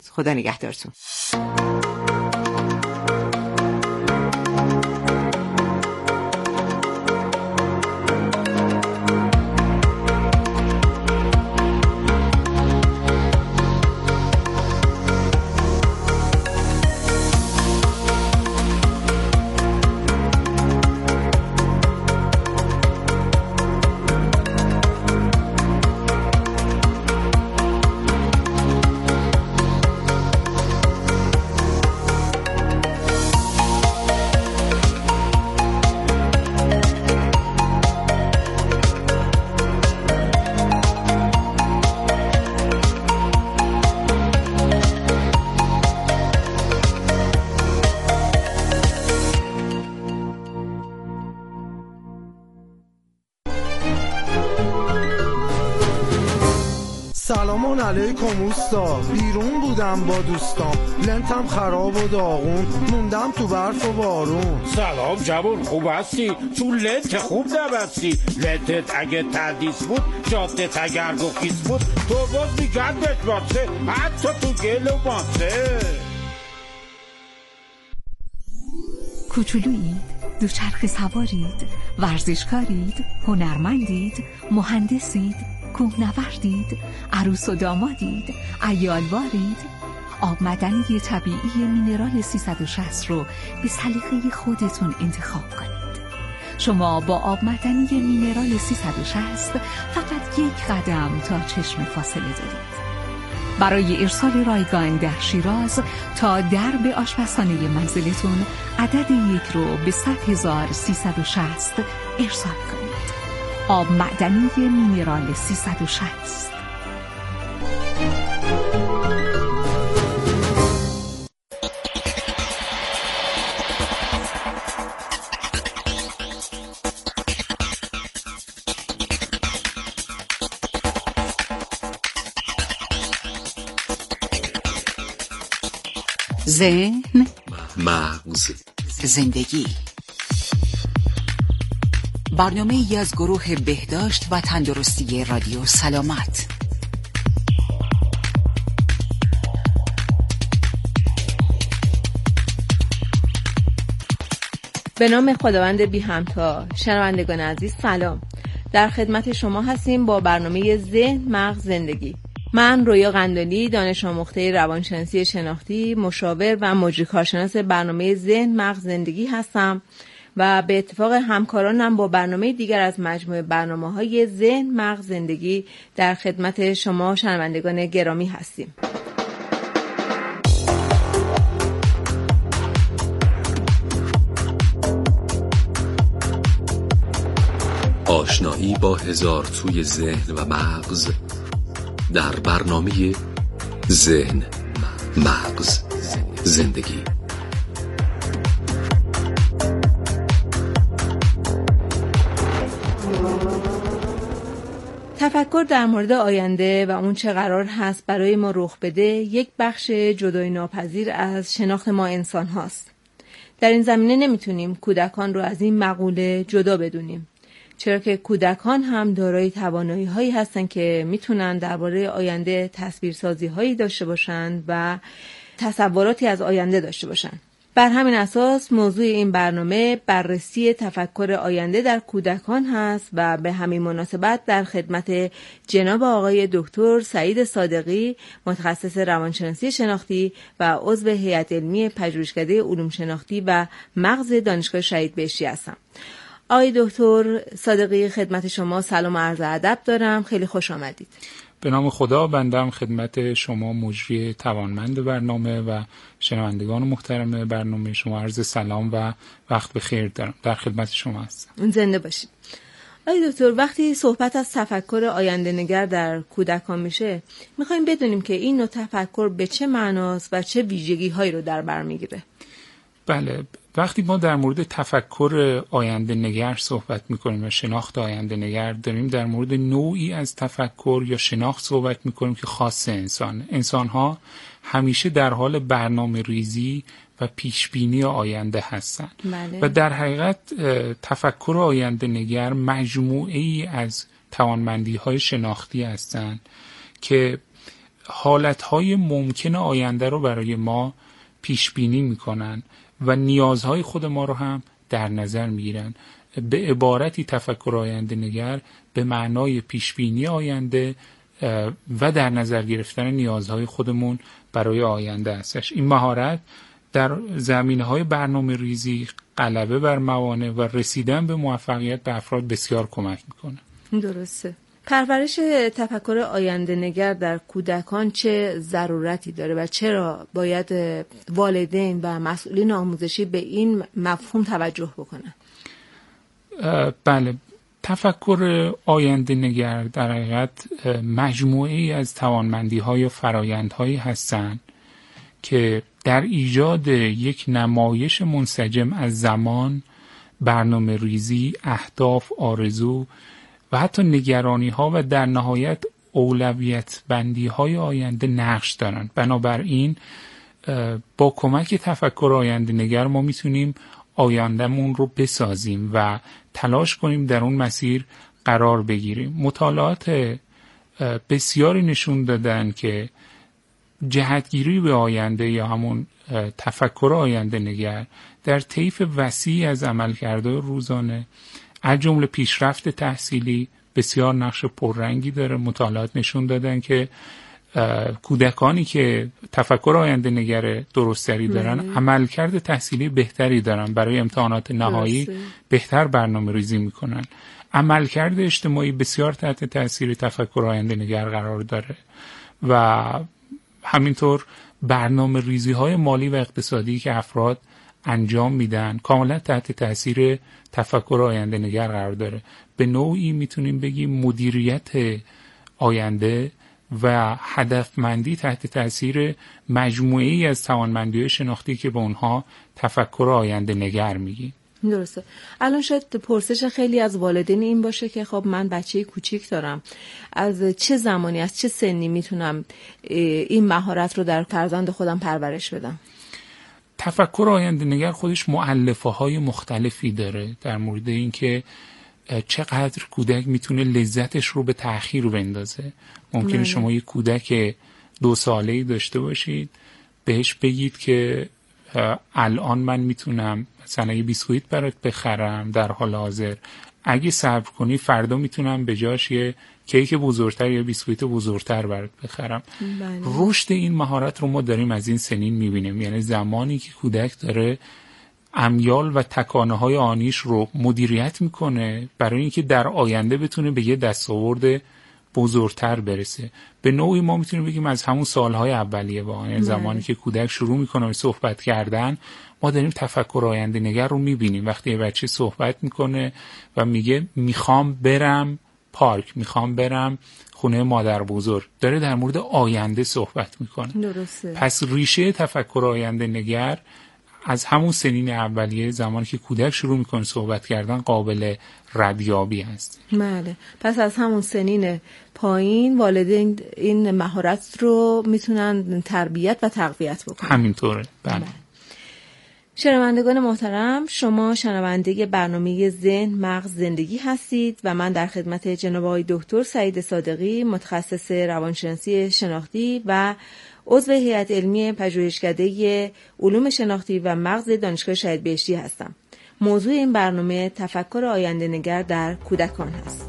خدا نگهدارتون. سلام علیکم اوستا، بیرون بودم با دوستام، لنتم خراب و داغون، موندم تو برف و بارون. سلام جوون، خوب هستی؟ تو لنت خوب نبستی. لنتت اگه تردیس بود، جادت اگر گفیس بود، تو باز میگردت باسه، حتی تو گل و باسه. کوچولویید، دوچرخه سوارید، ورزشکارید، هنرمندید، مهندسید، کوهنوردید، عروس و دامادید، عیالوارید. آب معدنی طبیعی مینرال 360 رو به سلیقه خودتون انتخاب کنید. شما با آب معدنی مینرال 360 فقط یک قدم تا چشم فاصله دارید. برای ارسال رایگان در شیراز تا درب آشپزخانه منزلتون عدد 1 رو به 100,360 ارسال کنید. آب معدنی مینرال 360. ذهن، مغز، زندگی. برنامه ای از گروه بهداشت و تندرستی رادیو سلامت. به نام خداوند بی همتا. شنوندگان عزیز سلام، در خدمت شما هستیم با برنامه ذهن، مغز، زندگی. من رویا قندالی، دانش آموخته روانشناسی شناختی، مشاور و مجری کارشناس برنامه ذهن، مغز، زندگی هستم و به اتفاق همکارانم با برنامه دیگر از مجموعه برنامه‌های ذهن، مغز، زندگی در خدمت شما شنوندگان گرامی هستیم. آشنایی با هزار توی ذهن و مغز در برنامه ذهن، مغز، زندگی. تفکر در مورد آینده و اون چه قرار هست برای ما رخ بده یک بخش جدای ناپذیر از شناخت ما انسان هاست. در این زمینه نمیتونیم کودکان رو از این مقوله جدا بدونیم، چرا که کودکان هم دارای توانایی هایی هستن که میتونن درباره آینده تصویرسازی هایی داشته باشن و تصوراتی از آینده داشته باشن. بر همین اساس موضوع این برنامه بررسی تفکر آینده در کودکان هست و به همین مناسبت در خدمت جناب آقای دکتر سعید صادقی، متخصص روانشناسی شناختی و عضو هیئت علمی پژوهشکده علوم شناختی و مغز دانشگاه شهید بهشتی هستم. آقای دکتر صادقی، خدمت شما سلام و عرض ادب دارم. خیلی خوش آمدید. به نام خدا، بنده خدمت شما مجری توانمند برنامه و شنوندگان محترم برنامه شما عرض سلام و وقت بخیر دارم. در خدمت شما هستم. زنده باشید. آقای دکتر، وقتی صحبت از تفکر آینده نگر در کودکان میشه، میخوایم بدونیم که این نوع تفکر به چه معناست و چه ویژگی هایی رو در بر میگیره. بله، وقتی ما در مورد تفکر آینده نگر صحبت میکنیم و شناخت آینده نگر داریم، در مورد نوعی از تفکر یا شناخت صحبت میکنیم که خاص انسان ها همیشه در حال برنامه ریزی و پیشبینی آینده هستند. بله. و در حقیقت تفکر آینده نگر مجموعه ای از توانمندی های شناختی هستند که حالتهای ممکن آینده رو برای ما پیش بینی میکنن و نیازهای خود ما رو هم در نظر میگیرن. به عبارتی تفکر آینده نگر به معنای پیش بینی آینده و در نظر گرفتن نیازهای خودمون برای آینده هستش. این مهارت در زمینه‌های برنامه ریزی، غلبه بر موانع و رسیدن به موفقیت به افراد بسیار کمک میکنه. درسته. پرورش تفکر آینده نگر در کودکان چه ضرورتی داره و چرا باید والدین و مسئولین آموزشی به این مفهوم توجه بکنن؟ بله، تفکر آینده نگر در حقیقت مجموعه‌ای از توانمندی‌های و فرآیندهایی هستند که در ایجاد یک نمایش منسجم از زمان، برنامه ریزی، اهداف، آرزو و حتی نگرانی‌ها و در نهایت اولویت بندی‌های آینده نقش دارند. بنابراین با کمک تفکر آینده نگر ما میتونیم آیندهمون رو بسازیم و تلاش کنیم در اون مسیر قرار بگیریم. مطالعات بسیاری نشون دادن که جهتگیری به آینده یا همون تفکر آینده نگر در طیف وسیعی از عملکردهای روزانه از جمله پیشرفت تحصیلی بسیار نقش پررنگی داره. مطالعات نشون دادن که کودکانی که تفکر آینده نگر درستری دارن عملکرد تحصیلی بهتری دارن، برای امتحانات نهایی بهتر برنامه ریزی میکنن. عملکرد اجتماعی بسیار تحت تاثیر تفکر آینده نگر قرار داره و همینطور برنامه ریزی های مالی و اقتصادی که افراد انجام میدن کاملا تحت تاثیر تفکر آینده نگر قرار داره. به نوعی میتونیم بگیم مدیریت آینده و هدفمندی تحت تاثیر مجموعه‌ای از توانمندی‌های شناختی که به اونها تفکر آینده نگر میگیم. درسته. الان شاید پرسش خیلی از والدین این باشه که خب من بچه کوچیک دارم، از چه زمانی، از چه سنی میتونم این مهارت رو در فرزند خودم پرورش بدم؟ تفکر آینده نگر خودش مؤلفه‌های مختلفی داره در مورد اینکه چقدر کودک میتونه لذتش رو به تأخیر بندازه. ممکنه شما یک کودک 2 ساله‌ای داشته باشید، بهش بگید که الان من میتونم مثلا یه بیسکویت برات بخرم در حال حاضر، اگه صبر کنی فردا میتونم به جاش یه کیک بزرگتر یا بیسکویت بزرگتر برات بخرم. رشد این مهارت رو ما داریم از این سنین میبینیم، یعنی زمانی که کودک داره امیال و تکانه های آنیش رو مدیریت میکنه برای اینکه در آینده بتونه به یه دستاورد بزرگتر برسه. به نوعی ما میتونیم بگیم از همون سالهای اولیه واقعا، یعنی زمانی که کودک شروع میکنه به صحبت کردن، ما داریم تفکر آینده نگر رو میبینیم. وقتی یه بچه صحبت میکنه و میگه میخوام برم پارک، میخوام برم خونه مادر بزرگ، داره در مورد آینده صحبت میکنه. درسته. پس ریشه تفکر آینده نگر از همون سنین اولیه، زمانی که کودک شروع میکنه صحبت کردن، قابل ردیابی هست. بله. پس از همون سنین پایین والدین این مهارت رو میتونن تربیت و تقویت بکنن. همینطوره. بله. شنوندگان محترم، شما شنونده برنامه ذهن مغز زندگی هستید و من در خدمت جناب آقای دکتر سعید صادقی، متخصص روانشناسی شناختی و عضو هیئت علمی پژوهشکده علوم شناختی و مغز دانشگاه شهید بهشتی هستم. موضوع این برنامه تفکر آینده نگر در کودکان هست.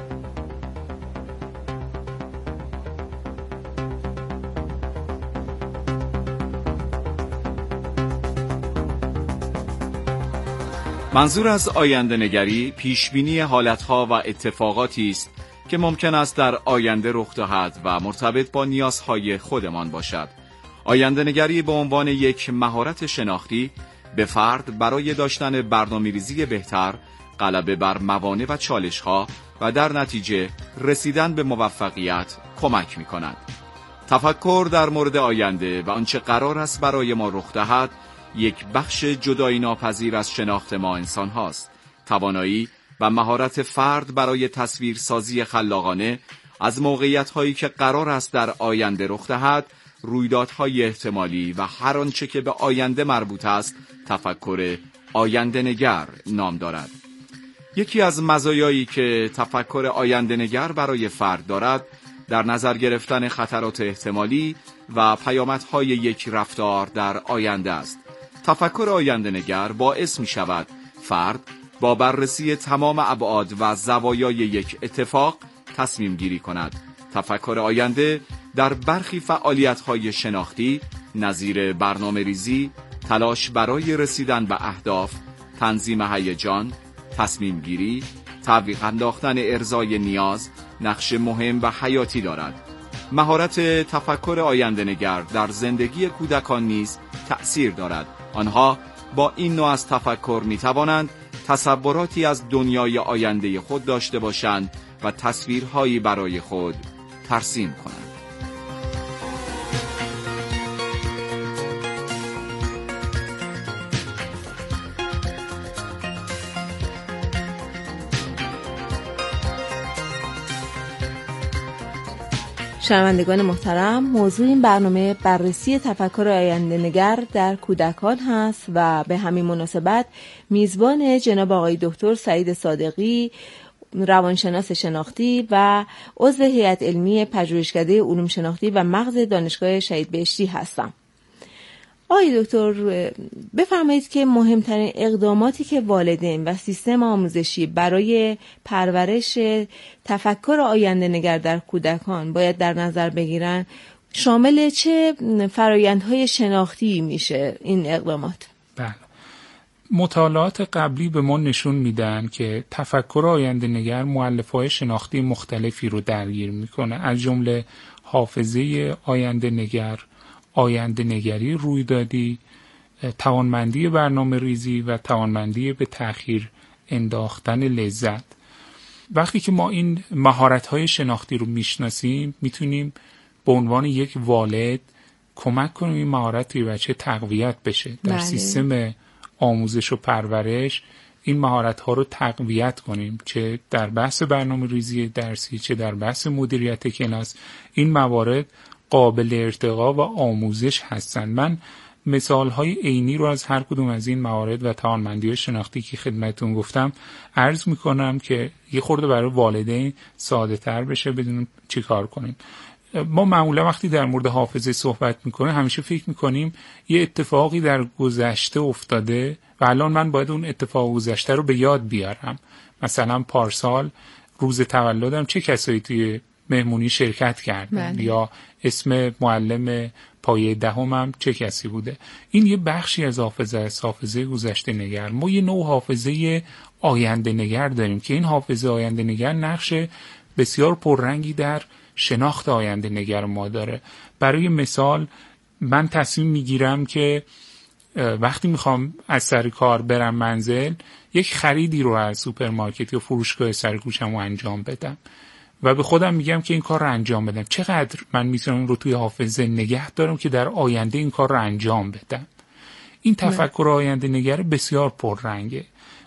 منظور از آینده نگری پیشبینی حالتها و اتفاقاتی است که ممکن است در آینده رخ دهد و مرتبط با نیازهای خودمان باشد. آینده نگری به عنوان یک مهارت شناختی به فرد برای داشتن برنامه‌ریزی بهتر، غلبه بر موانع و چالش‌ها و در نتیجه رسیدن به موفقیت کمک می‌کند. تفکر در مورد آینده و آنچه قرار است برای ما رخ دهد یک بخش جدایی ناپذیر از شناخت ما انسان هاست. توانایی و مهارت فرد برای تصویرسازی خلاقانه از موقعیت‌هایی که قرار است در آینده رخ دهد، رویدادهای احتمالی و هر آنچه که به آینده مربوط است، تفکر آینده نگر نام دارد. یکی از مزایایی که تفکر آینده نگر برای فرد دارد، در نظر گرفتن خطرات احتمالی و پیامدهای یک رفتار در آینده است. تفکر آینده نگر باعث می شود فرد با بررسی تمام ابعاد و زوایای یک اتفاق تصمیم گیری کند. تفکر آینده در برخی فعالیت‌های شناختی نظیر برنامه ریزی، تلاش برای رسیدن به اهداف، تنظیم هیجان، تصمیم گیری، تعویق انداختن ارضای نیاز نقش مهم و حیاتی دارد. مهارت تفکر آینده نگر در زندگی کودکان نیز تأثیر دارد. آنها با این نوع از تفکر می توانند تصوراتی از دنیای آینده خود داشته باشند و تصویرهایی برای خود ترسیم کنند. شنوندگان محترم، موضوع این برنامه بررسی تفکر آینده نگر در کودکان هست و به همین مناسبت میزبان جناب آقای دکتر سعید صادقی، روانشناس شناختی و عضو هیئت علمی پژوهشکده علوم شناختی و مغز دانشگاه شهید بهشتی هستم. آقای دکتر، بفرمایید که مهمترین اقداماتی که والدین و سیستم آموزشی برای پرورش تفکر آینده نگر در کودکان باید در نظر بگیرن شامل چه فرایندهای شناختی میشه این اقدامات؟ بله. مطالعات قبلی به ما نشون میدن که تفکر آینده نگر مؤلفه‌های شناختی مختلفی رو درگیر میکنه، از جمله حافظه آینده نگر، آینده نگری رویدادی، توانمندی برنامه ریزی و توانمندی به تأخیر انداختن لذت. وقتی که ما این مهارت‌های شناختی رو میشناسیم، میتونیم به عنوان یک والد کمک کنیم این مهارت توی بچه تقویت بشه. در سیستم آموزش و پرورش این مهارت‌ها رو تقویت کنیم، چه در بحث برنامه ریزی درسی، چه در بحث مدیریت کلاس. این موارد قابل ارتقا و آموزش هستند. من مثال‌های عینی رو از هر کدوم از این موارد و توانمندی‌های شناختی که خدمتتون گفتم عرض می‌کنم که یه خورده برای والدین ساده‌تر بشه بدونیم چی کار کنیم. ما معمولا وقتی در مورد حافظه صحبت می‌کنیم همیشه فکر می‌کنیم یه اتفاقی در گذشته افتاده و الان من باید اون اتفاق گذشته رو به یاد بیارم. مثلا پارسال روز تولدم چه کسایی توی مهمونی شرکت کردن یا اسم معلم پایه دهمم چه کسی بوده. این یه بخشی از حافظه گذشته نگر. ما یه نوع حافظه آینده نگر داریم که این حافظه آینده نگر نقش بسیار پررنگی در شناخت آینده نگر ما داره. برای مثال من تصمیم میگیرم که وقتی میخوام از سر کار برم منزل یک خریدی رو از سوپرمارکت یا فروشگاه سر کوچه‌مو انجام بدم و به خودم میگم که این کار رو انجام بدم. چقدر من میتونم این رو توی حافظه نگه دارم که در آینده این کار رو انجام بدم. این تفکر آینده نگر بسیار پررنگه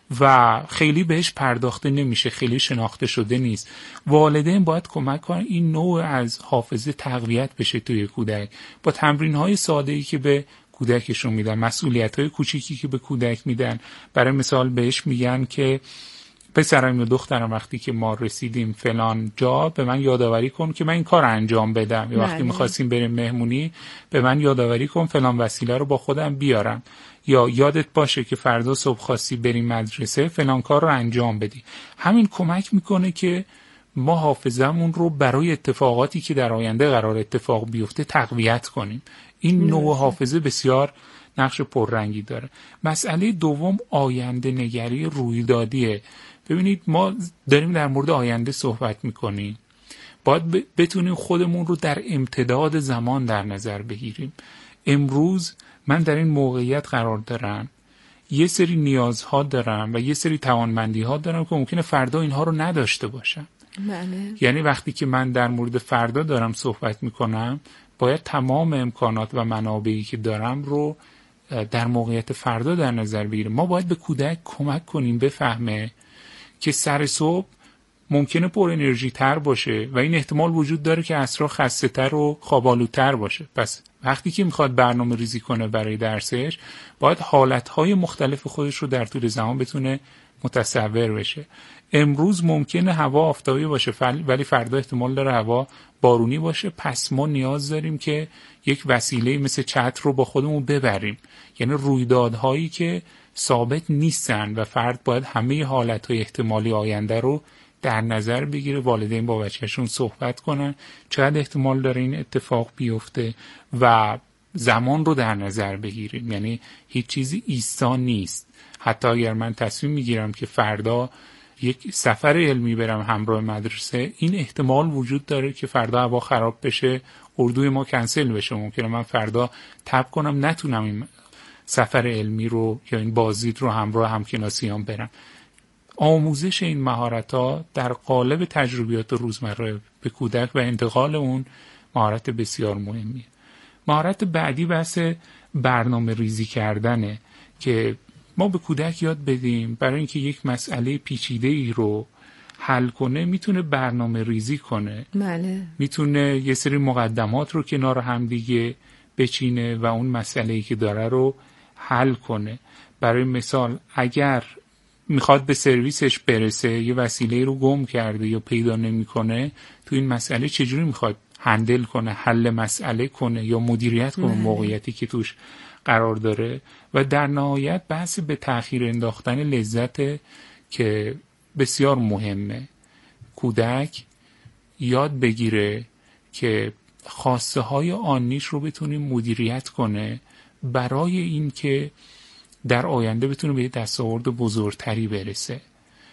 و خیلی بهش پرداخته نمیشه، خیلی شناخته شده نیست. والدین باید کمک کنن این نوع از حافظه تقویت بشه توی کودک با تمرین‌های ساده‌ای که به کودکشون میدن، مسئولیت‌های کوچیکی که به کودک میدن. برای مثال بهش میگن که پسرم یا دخترم وقتی که ما رسیدیم فلان جا به من یادآوری کن که من این کار انجام بدم، یا وقتی می‌خواستیم بریم مهمونی به من یادآوری کن فلان وسیله رو با خودم بیارم، یا یادت باشه که فردا صبح خواستی بریم مدرسه فلان کار رو انجام بدی. همین کمک میکنه که ما حافظمون رو برای اتفاقاتی که در آینده قرار اتفاق بیفته تقویت کنیم. این نوع حافظه بسیار نقش پررنگی داره. مسئله دوم آینده نگری رویدادیه. ببینید ما داریم در مورد آینده صحبت میکنیم، باید بتونیم خودمون رو در امتداد زمان در نظر بگیریم. امروز من در این موقعیت قرار دارم، یه سری نیازها دارم و یه سری توانمندی‌ها دارم که ممکنه فردا اینها رو نداشته باشم. یعنی وقتی که من در مورد فردا دارم صحبت میکنم باید تمام امکانات و منابعی که دارم رو در موقعیت فردا در نظر بگیریم. ما باید به کودک کمک کنیم بفهمه که سر صبح ممکنه پر انرژی تر باشه و این احتمال وجود داره که عصرها خسته تر و خوابالودتر باشه. پس وقتی که میخواد برنامه ریزی کنه برای درسش باید حالتهای مختلف خودش رو در طول زمان بتونه متصور بشه. امروز ممکنه هوا آفتابی باشه ولی فردا احتمال داره هوا بارونی باشه، پس ما نیاز داریم که یک وسیله مثل چتر رو با خودمون ببریم. یعنی رویدادهایی که ثابت نیستن و فرد باید همه حالتهای احتمالی آینده رو در نظر بگیره، والدین با بچه‌شون صحبت کنن چقدر احتمال داره این اتفاق بیفته و زمان رو در نظر بگیریم. یعنی هیچ چیزی ایستا نیست. حتی اگر من تصمیم میگیرم که فردا یک سفر علمی برم همراه مدرسه، این احتمال وجود داره که فردا هوا خراب بشه، اردوی ما کنسل بشه، ممکنه من فردا تب کنم نتونم این سفر علمی رو یا این بازدید رو همراه همکلاسیان برم. آموزش این مهارت‌ها در قالب تجربیات روزمره به کودک و انتقال اون مهارت بسیار مهمیه. مهارت بعدی بحث برنامه ریزی کردنه که ما به کودک یاد بدیم برای اینکه یک مسئله پیچیده‌ای رو حل کنه میتونه برنامه ریزی کنه. بله. میتونه یه سری مقدمات رو کنار هم دیگه بچینه و اون مسئله‌ای که داره رو حل کنه. برای مثال اگر میخواد به سرویسش برسه، یه وسیله رو گم کرده یا پیدا نمیکنه، تو این مسئله چجوری میخواد هندل کنه، حل مسئله کنه یا مدیریت کنه موقعیتی که توش قرار داره. و در نهایت بحث به تأخیر انداختن لذت که بسیار مهمه. کودک یاد بگیره که خواسته های آنیش رو بتونه مدیریت کنه برای این که در آینده بتونه به دستاورد بزرگتری برسه.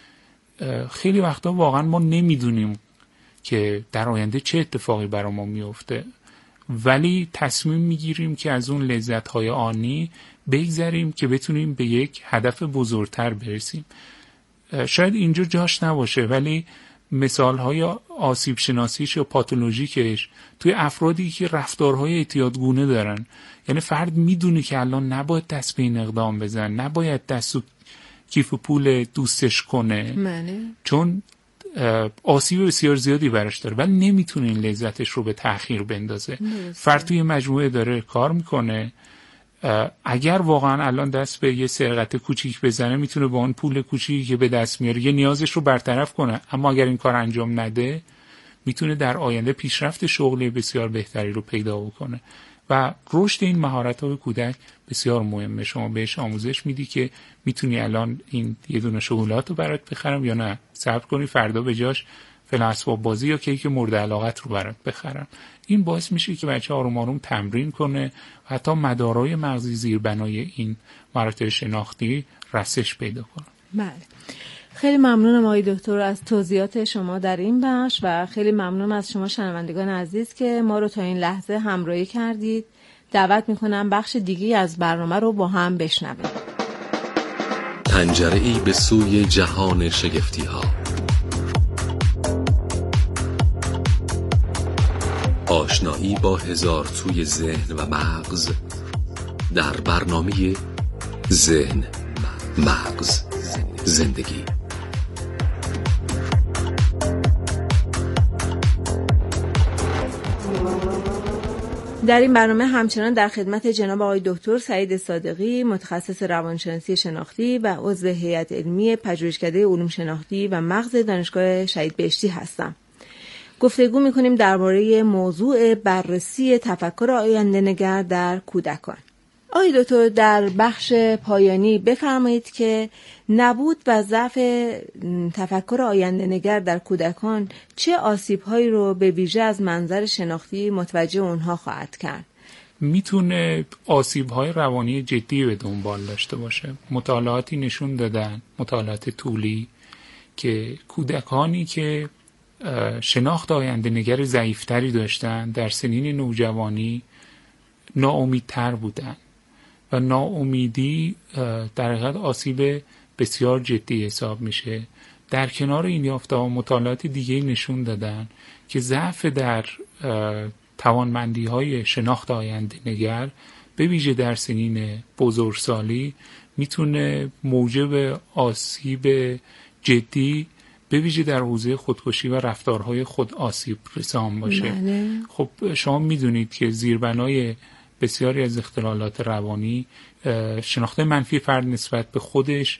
خیلی وقتا واقعا ما نمیدونیم که در آینده چه اتفاقی برای ما میفته، ولی تصمیم میگیریم که از اون لذت‌های آنی بگذریم که بتونیم به یک هدف بزرگتر برسیم. شاید اینجا جاش نباشه، ولی مثال‌های آسیب شناسیش یا پاتولوژیکش توی افرادی که رفتارهای اعتیادگونه دارن، یعنی فرد میدونه که الان نباید دست به این اقدام بزن، نباید دست و کیف پول دوستش کنه چون آسیب بسیار زیادی براش داره، ولی نمیتونه این لذتش رو به تأخیر بندازه. فرد توی مجموعه داره کار میکنه، اگر واقعا الان دست به یه سرقت کوچیک بزنه میتونه با اون پول کوچیکی که به دست میاره یه نیازش رو برطرف کنه، اما اگر این کار انجام نده میتونه در آینده پیشرفت شغلی بسیار بهتری رو پیدا بکنه. و رشد این مهارت‌ها به کودک بسیار مهمه. شما بهش آموزش میدی که میتونی الان این یه دونه شغلات رو برات بخرم یا نه صبر کنی فردا به جاش فلان اسباب بازی یا کیک مورد علاقت رو برات بخرم. این باعث میشه که بچه آروم آروم تمرین کنه و حتی مدارای مغزی زیربنای این مهارت شناختی رسش پیدا کنه. بله. خیلی ممنونم آقای دکتر از توضیحات شما در این بخش و خیلی ممنونم از شما شنوندگان عزیز که ما رو تا این لحظه همراهی کردید. دعوت میکنم بخش دیگی از برنامه رو با هم بشنویم. پنجره‌ای به سوی جهان شگفتی‌ها. آشنایی با هزار توی ذهن و مغز در برنامه ذهن مغز زندگی. در این برنامه همچنان در خدمت جناب آقای دکتر سعید صادقی، متخصص روانشناسی شناختی و عضو هیئت علمی پژوهشکده علوم شناختی و مغز دانشگاه شهید بهشتی هستم. گفتگو می‌کنیم درباره موضوع بررسی تفکر آینده‌نگر در کودکان. آقای دکتر در بخش پایانی بفرمایید که نبود و ضعف تفکر آینده‌نگر در کودکان چه آسیب‌هایی رو به ویژه از منظر شناختی متوجه اونها خواهد کرد؟ میتونه آسیب‌های روانی جدی به دنبال داشته باشه. مطالعاتی نشون دادن، مطالعات طولی، که کودکانی که شناخت آینده‌نگر ضعیف‌تری داشتن در سنین نوجوانی ناامیدتر بودن و ناامیدی در حقیقت آسیب بسیار جدی حساب میشه. در کنار این یافته‌ها مطالعات دیگه نشون دادن که ضعف در توانمندی‌های شناخت آینده‌نگر به ویژه در سنین بزرگسالی میتونه موجب آسیب جدی به ویژه در حوزه خودکشی و رفتارهای خود آسیب رسان باشه. خب شما میدونید که زیربنای بسیاری از اختلالات روانی شناخت منفی فرد نسبت به خودش،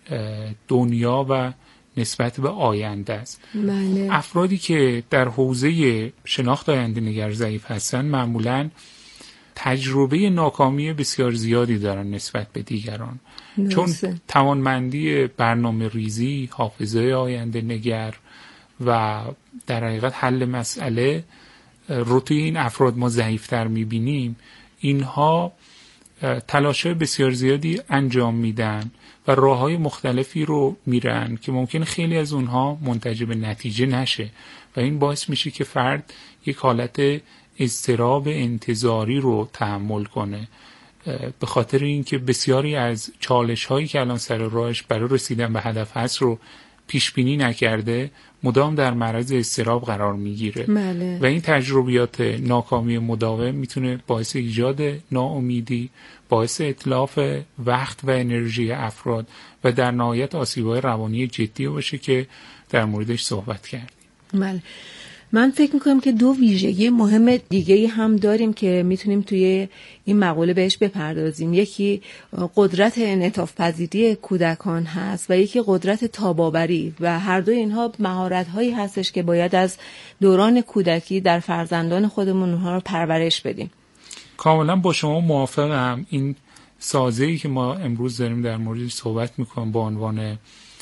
دنیا و نسبت به آینده است. بله. افرادی که در حوزه شناخت آینده نگر ضعیف هستن معمولاً تجربه ناکامی بسیار زیادی دارن نسبت به دیگران، چون توانمندی برنامه ریزی، حافظه آینده نگر و در حقیقت حل مسئله رو توی این افراد ما ضعیفتر میبینیم. اینها تلاش‌های بسیار زیادی انجام میدن و راه‌های مختلفی رو میرن که ممکن خیلی از اونها منتج به نتیجه نشه و این باعث میشه که فرد یک حالت اضطراب انتظاری رو تحمل کنه، به خاطر اینکه بسیاری از چالش‌هایی که الان سر راهش برای رسیدن به هدف هست رو پیش بینی نکرده، مدام در معرض اضطراب قرار میگیره. بله. و این تجربیات ناکامی مداوم میتونه باعث ایجاد ناامیدی، باعث اتلاف وقت و انرژی افراد و در نهایت آسیب‌های روانی جدی باشه که در موردش صحبت کردیم. بله. من فکر میکنم که دو ویژگی مهم دیگه هم داریم که میتونیم توی این مقاله بهش بپردازیم. یکی قدرت انعطاف پذیری کودکان هست و یکی قدرت تاب‌آوری و هر دو اینها مهارت‌هایی هستش که باید از دوران کودکی در فرزندان خودمون اونها رو پرورش بدیم. کاملا با شما موافقم. این سازه‌ای که ما امروز داریم در موردش صحبت میکنیم با عنوان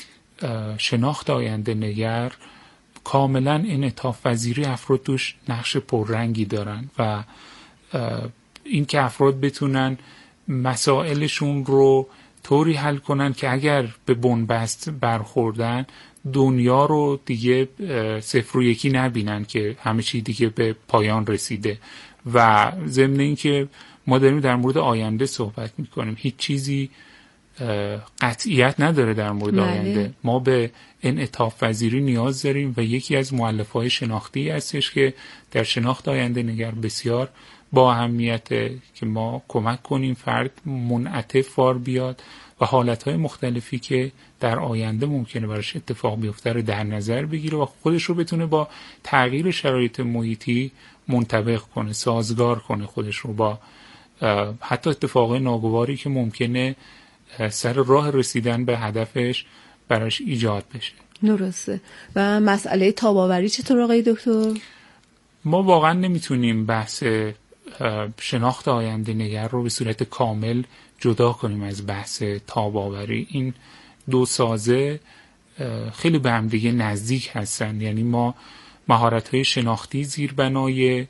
شناخت آینده نگر، کاملا انعطاف پذیری افراد توش نقش پررنگی دارن و این که افراد بتونن مسائلشون رو طوری حل کنن که اگر به بنبست برخوردن دنیا رو دیگه 0 و 1 نبینن که همه چی دیگه به پایان رسیده. و ضمن این که ما داریم در مورد آینده صحبت میکنیم، هیچ چیزی قطعیت نداره در مورد آینده. ما به انعطاف پذیری نیاز داریم و یکی از مؤلفه‌های شناختی هستش که در شناخت آینده نگر بسیار با اهمیته که ما کمک کنیم فرد منعطف وار بیاد و حالتهای مختلفی که در آینده ممکنه براش اتفاق بیفته رو در نظر بگیره و خودش رو بتونه با تغییر شرایط محیطی منطبق کنه، سازگار کنه خودش رو با حتی اتفاقای ناگواری که ممکنه سر راه رسیدن به هدفش براش ایجاد بشه. درسته. و مسئله تاب‌آوری چطور آقای دکتر؟ ما واقعا نمیتونیم بحث شناخت آینده نگر رو به صورت کامل جدا کنیم از بحث تاب‌آوری. این دو سازه خیلی به هم دیگه نزدیک هستن، یعنی ما مهارت‌های شناختی زیربنای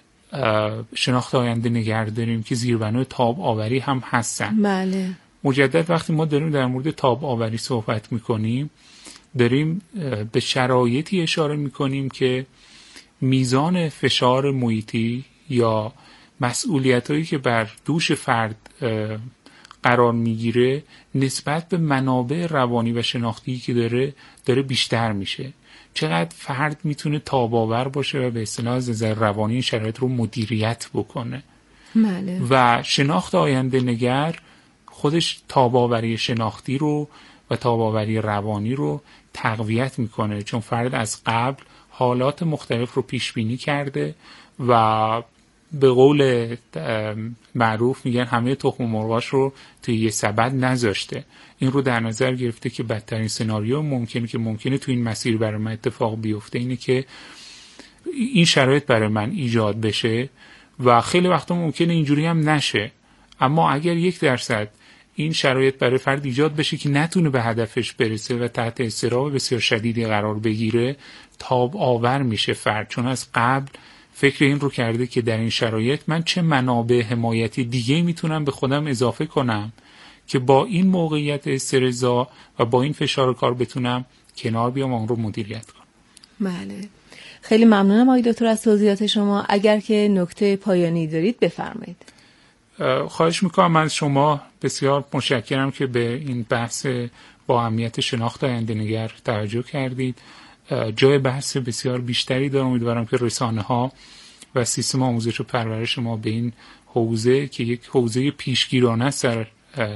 شناخت آینده نگر داریم که زیربنای تاب‌آوری هم هستن. بله. مجدد وقتی ما داریم در مورد تاب‌آوری صحبت میکنیم داریم به شرایطی اشاره میکنیم که میزان فشار محیطی یا مسئولیتایی که بر دوش فرد قرار میگیره نسبت به منابع روانی و شناختی که داره بیشتر میشه. چقدر فرد میتونه تاب‌آور باشه و به اصطلاح از نظر روانی این شرایط رو مدیریت بکنه. بله. و شناخت آینده نگر خودش تاب‌آوری شناختی رو و تاب‌آوری روانی رو تقویت میکنه، چون فرد از قبل حالات مختلف رو پیش بینی کرده و به قول معروف میگن همه تخم مرغاش رو توی یه سبد نذاشته. این رو در نظر گرفته که بدترین سناریو ممکنه توی این مسیر برای من اتفاق بیفته اینه که این شرایط برای من ایجاد بشه و خیلی وقتا ممکنه اینجوری هم نشه، اما اگر 1% این شرایط برای فرد ایجاد بشه که نتونه به هدفش برسه و تحت اضطراب بسیار شدیدی قرار بگیره، تاب‌آور میشه فرد، چون از قبل فکر این رو کرده که در این شرایط من چه منابع حمایتی دیگه میتونم به خودم اضافه کنم که با این موقعیت استرس‌زا و با این فشار کار بتونم کنار بیام و اون رو مدیریت کنم. بله. خیلی ممنونم آقای دکتر از توضیحات شما. اگر که نکته پایانی دارید بفرمایید. خواهش میکنم از شما، بسیار متشکرم که به این بحث با اهمیت شناخت آینده نگر توجه کردید. جای بحث بسیار بیشتری دارم، امیدوارم که رسانه‌ها و سیستم آموزش و پرورش ما به این حوزه که یک حوزه پیشگیرانه است در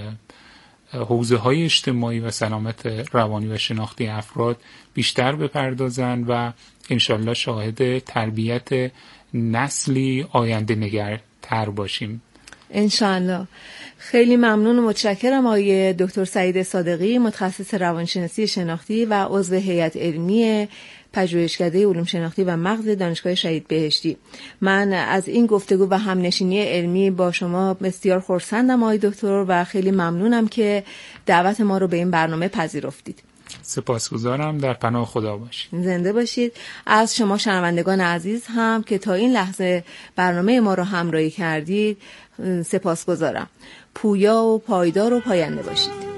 حوزه‌های اجتماعی و سلامت روانی و شناختی افراد بیشتر بپردازن و انشالله شاهد تربیت نسلی آینده نگرتر باشیم. انشاءالله. خیلی ممنون و متشکرم آقای دکتر سعید صادقی، متخصص روانشناسی شناختی و عضو هیئت علمی پژوهشکده علوم شناختی و مغز دانشگاه شهید بهشتی. من از این گفتگو و همنشینی علمی با شما بسیار خرسندم آقای دکتر و خیلی ممنونم که دعوت ما رو به این برنامه پذیرفتید. سپاسگزارم. در پناه خدا باشید. زنده باشید. از شما شنوندگان عزیز هم که تا این لحظه برنامه ما رو همراهی کردید سپاسگزارم. پویا و پایدار و پاینده باشید.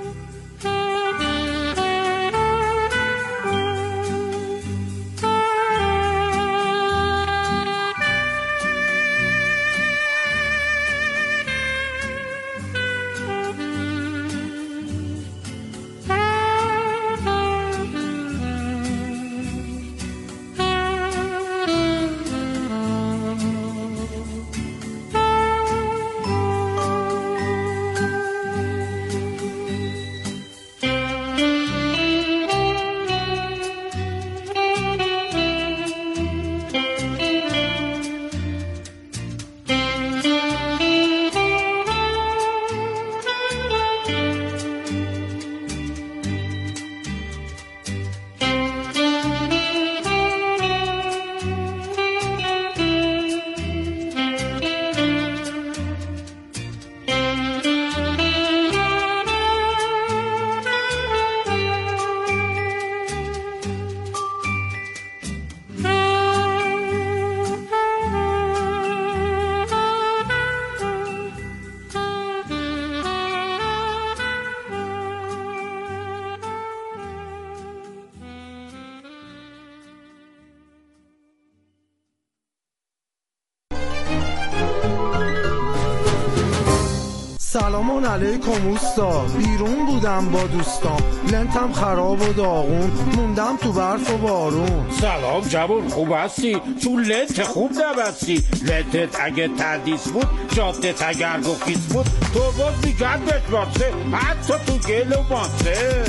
سلام علیکم اوستا، بیرون بودم با دوستام، لنتم خراب و داغون، موندم تو برف و بارون. سلام جوون، خوب هستی؟ تو لنت خوب نبستی. لنتت اگه تردیس بود، جادت اگر گفیس بود، تو باز میگن بشماسه، حتی تو گل و ماسه.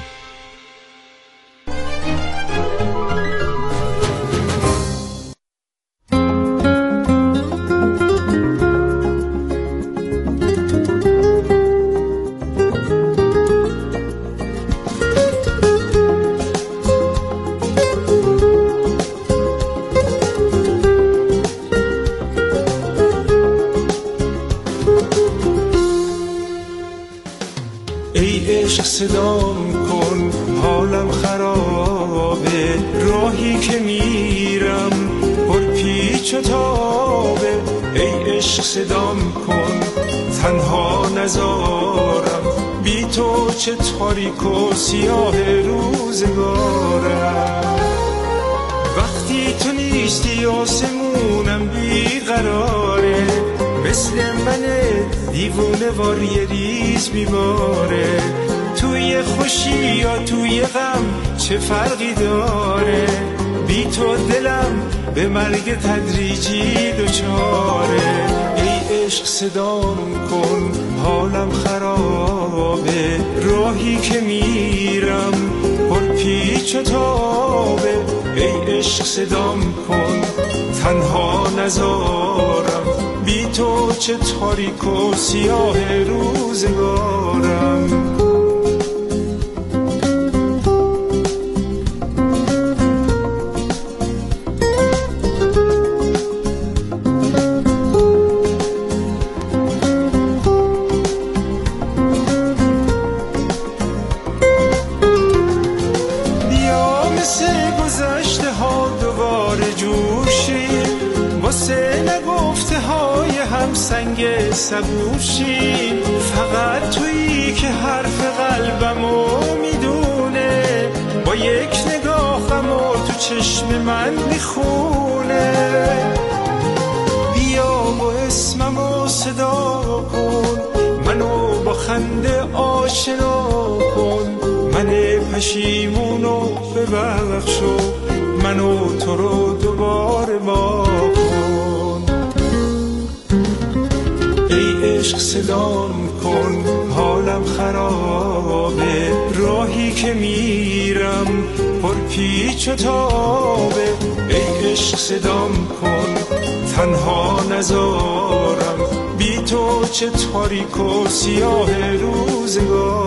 صدام کن حالم خرابه، راهی که میرم پر پیچ و تابه. ای عشق صدام کن تنها نذارم، بی تو چه تاریک و سیاه روزگارم. وقتی تو نیستی آسمونم بیقراره، مثل من دیوونه وار یه ریز میباره. توی خوشی یا توی غم چه فرقی داره، بی تو دلم به مرگ تدریجی دچاره. ای عشق صدام کن حالم خرابه، راهی که میرم پر پیچ و تابه. ای عشق صدام کن تنها نذارم، بی تو چه تاریک و سیاه روزگارم. سنگ سبوشی فقط تویی که حرف قلبمو میدونه، با یک نگاهمو تو چشم من میخونه. بیا و اسممو صدا کن، منو با خنده آشنا کن. من پشیمونو ببخشو، منو تو رو دوباره با کن. عشق صدام کن حالم خرابه، راهی که میرم پر پیچ و تابه. ای عشق صدام کن تنها نذارم، بی تو چه تاریک و سیاه روزگار.